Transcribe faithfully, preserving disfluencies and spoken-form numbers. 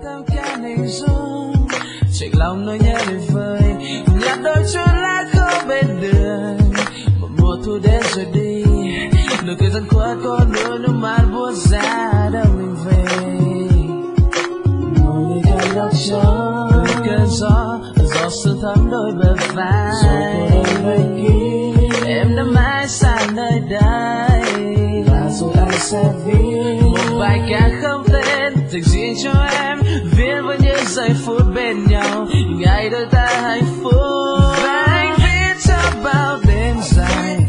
tâm can hình dung chạy lòng nỗi nhớ đầy vơi nhặt đôi chút lá khô bên đường một mùa thu đến rồi đi nụ cười thân khuất có nỗi nước mắt buốt ra đâu mình về ngồi nơi cơn lốc gió cơn gió gió sương thấm đôi bờ vai em đã mãi xa nơi đây và rồi anh sẽ viết một bài ca không tên dành riêng cho em viết với những giây phút bên nhau ngày đôi ta hạnh phúc và anh viết cho bao đêm dài